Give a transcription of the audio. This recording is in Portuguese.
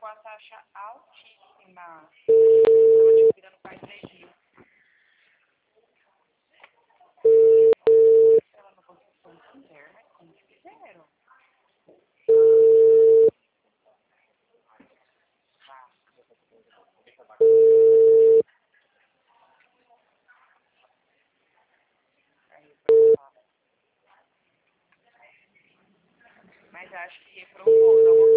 a taxa altíssima. Estava dividida no país 3 mil. Ela não conseguiu entender, mas como que fizeram? Mas acho que reprovou, não